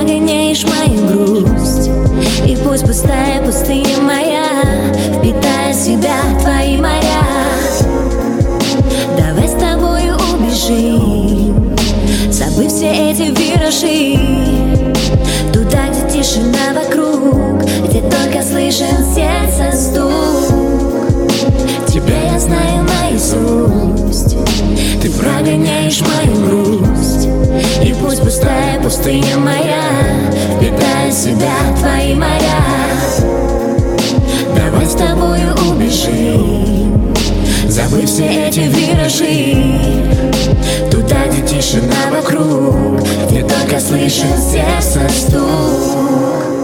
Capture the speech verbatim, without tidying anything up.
прогоняешь мою грусть. И пусть пустая пустыня моя впитает в себя твои моря. Давай с тобою убежим, забыв все эти виражи, туда, где тишина вокруг, где только слышен сердце стук. Тебя я знаю наизусть, ты прогоняешь мою грусть. И пусть пустая пустыня моя впитает в себя твои моря. Давай с тобою убежим, забыв все эти виражи, туда, где тишина вокруг, где только слышен сердце стук.